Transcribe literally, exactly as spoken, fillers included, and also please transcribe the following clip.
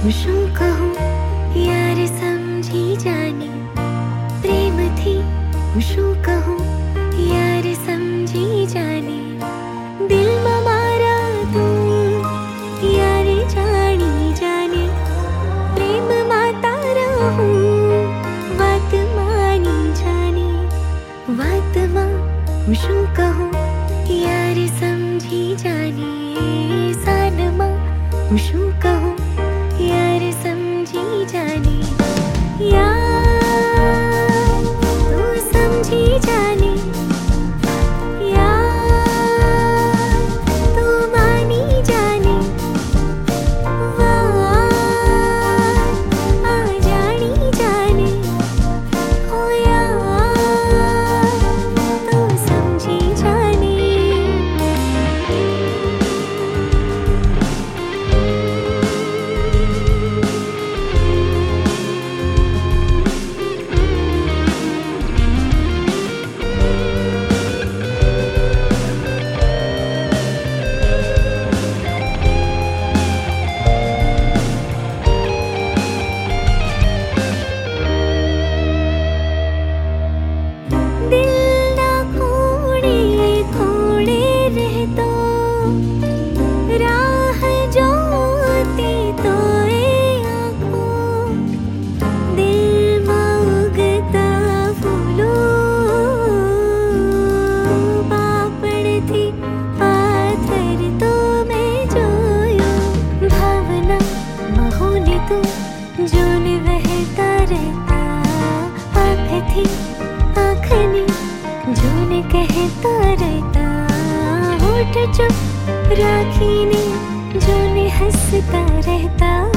खुशों कहूँ यार समझी जाने, प्रेम थी खुशों कहूँ यार समझी जाने, दिल में मारा तू यार जानी जाने, प्रेम माता रहूं बात मानी जाने, बात मां खुशों कहूँ यार समझी जाने, सान मां खुशों कहूँ यार समझी जाने, यार तू समझी जाने, यार तू मानी जाने, वार आ जानी जाने, ओ यार तू समझी जाने। जोने बहता रहता आँख थी आँख ने जोने कहता रहता, होठ चुप राखी ने जोने हंसता रहता।